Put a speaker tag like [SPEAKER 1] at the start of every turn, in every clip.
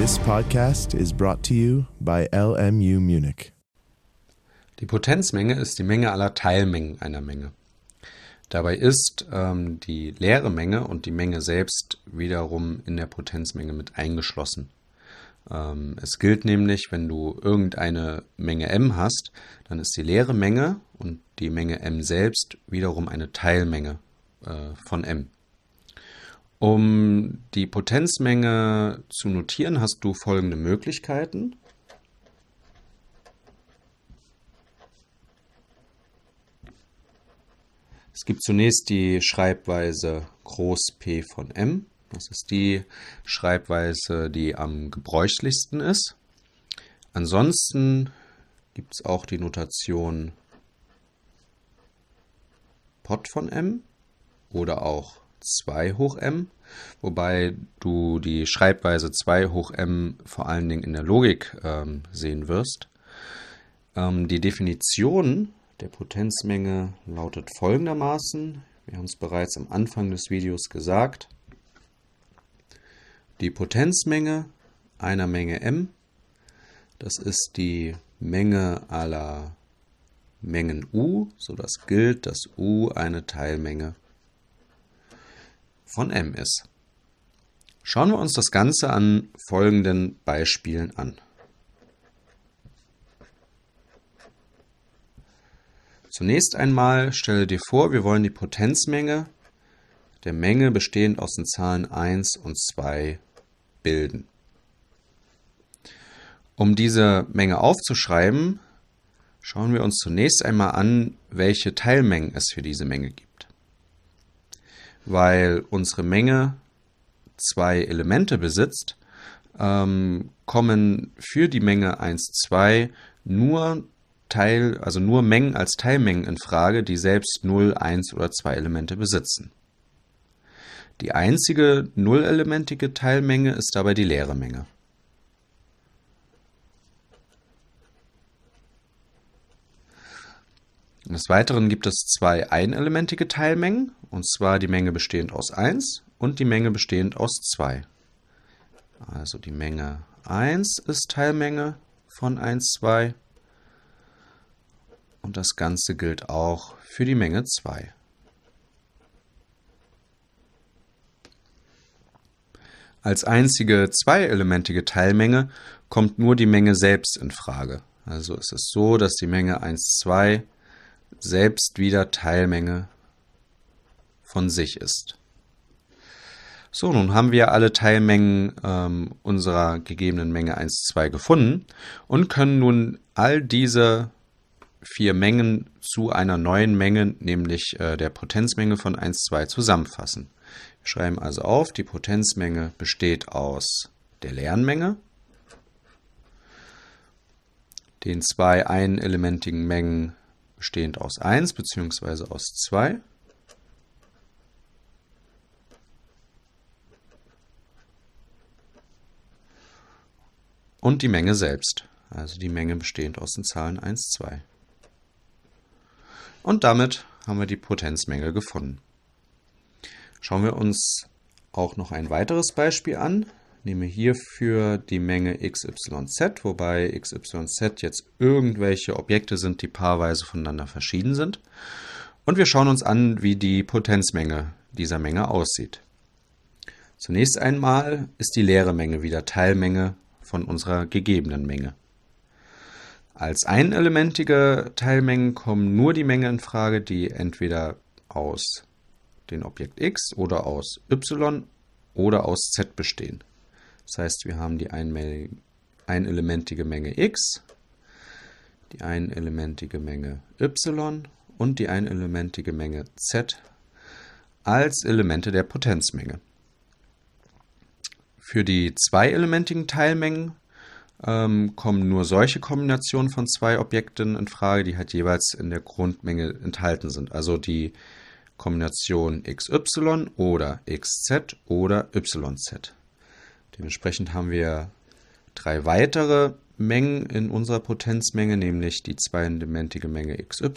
[SPEAKER 1] This podcast is brought to you by LMU Munich.
[SPEAKER 2] Die Potenzmenge ist die Menge aller Teilmengen einer Menge. Dabei ist die leere Menge und die Menge selbst wiederum in der Potenzmenge mit eingeschlossen. Es gilt nämlich, wenn du irgendeine Menge m hast, dann ist die leere Menge und die Menge m selbst wiederum eine Teilmenge von m. Um die Potenzmenge zu notieren, hast du folgende Möglichkeiten. Es gibt zunächst die Schreibweise Groß P von m. Das ist die Schreibweise, die am gebräuchlichsten ist. Ansonsten gibt es auch die Notation Pod von m oder auch 2 hoch m, wobei du die Schreibweise 2 hoch m vor allen Dingen in der Logik sehen wirst. Die Definition der Potenzmenge lautet folgendermaßen. Wir haben es bereits am Anfang des Videos gesagt. Die Potenzmenge einer Menge m, das ist die Menge aller Mengen u, sodass gilt, dass u eine Teilmenge von m ist. Schauen wir uns das Ganze an folgenden Beispielen an. Zunächst einmal stelle dir vor, wir wollen die Potenzmenge der Menge bestehend aus den Zahlen 1 und 2 bilden. Um diese Menge aufzuschreiben, schauen wir uns zunächst einmal an, welche Teilmengen es für diese Menge gibt. Weil unsere Menge 2 Elemente besitzt, kommen für die Menge 1, 2 nur Mengen als Teilmengen in Frage, die selbst 0, 1 oder 2 Elemente besitzen. Die einzige nullelementige Teilmenge ist dabei die leere Menge. Des Weiteren gibt es 2 einelementige Teilmengen, und zwar die Menge bestehend aus 1 und die Menge bestehend aus 2. Also die Menge 1 ist Teilmenge von 1, 2 und das Ganze gilt auch für die Menge 2. Als einzige zweielementige Teilmenge kommt nur die Menge selbst in Frage. Also es ist so, dass die Menge 1, 2 selbst wieder Teilmenge von sich ist. So, nun haben wir alle Teilmengen unserer gegebenen Menge 1, 2 gefunden und können nun all diese 4 Mengen zu einer neuen Menge, nämlich der Potenzmenge von 1, 2 zusammenfassen. Wir schreiben also auf, die Potenzmenge besteht aus der leeren Menge, den 2 einelementigen Mengen bestehend aus 1 bzw. aus 2 und die Menge selbst, also die Menge bestehend aus den Zahlen 1, 2. Und damit haben wir die Potenzmenge gefunden. Schauen wir uns auch noch ein weiteres Beispiel an. Nehme hierfür die Menge XYZ, wobei XYZ jetzt irgendwelche Objekte sind, die paarweise voneinander verschieden sind. Und wir schauen uns an, wie die Potenzmenge dieser Menge aussieht. Zunächst einmal ist die leere Menge wieder Teilmenge von unserer gegebenen Menge. Als einelementige Teilmengen kommen nur die Mengen in Frage, die entweder aus dem Objekt x oder aus y oder aus z bestehen. Das heißt, wir haben die einelementige Menge x, die einelementige Menge y und die einelementige Menge z als Elemente der Potenzmenge. Für die zweielementischen Teilmengen kommen nur solche Kombinationen von 2 Objekten in Frage, die halt jeweils in der Grundmenge enthalten sind. Also die Kombination xy oder xz oder yz. Dementsprechend haben wir 3 weitere Mengen in unserer Potenzmenge, nämlich die zweielementige Menge xy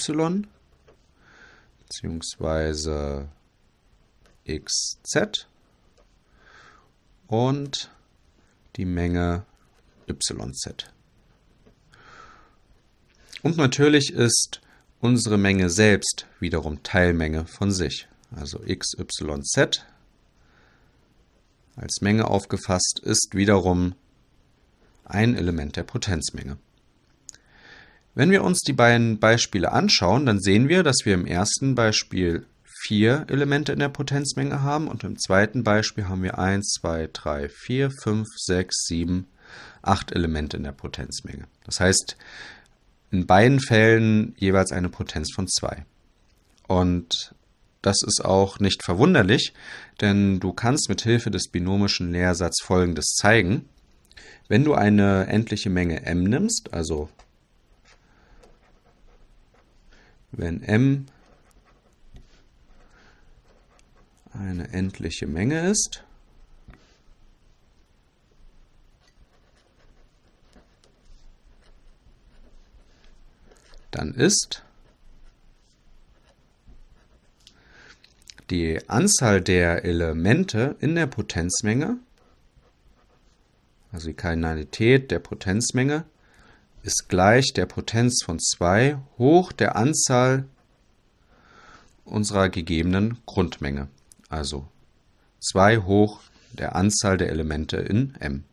[SPEAKER 2] bzw. xz und die Menge YZ. Und natürlich ist unsere Menge selbst wiederum Teilmenge von sich. Also XYZ als Menge aufgefasst ist wiederum ein Element der Potenzmenge. Wenn wir uns die beiden Beispiele anschauen, dann sehen wir, dass wir im ersten Beispiel 4 Elemente in der Potenzmenge haben und im zweiten Beispiel haben wir 1, 2, 3, 4, 5, 6, 7, 8 Elemente in der Potenzmenge. Das heißt, in beiden Fällen jeweils eine Potenz von 2. Und das ist auch nicht verwunderlich, denn du kannst mit Hilfe des binomischen Lehrsatzes Folgendes zeigen. Wenn du eine endliche Menge m nimmst, also wenn m eine endliche Menge ist, dann ist die Anzahl der Elemente in der Potenzmenge, also die Kardinalität der Potenzmenge, ist gleich der Potenz von 2 hoch der Anzahl unserer gegebenen Grundmenge. Also 2 hoch der Anzahl der Elemente in M.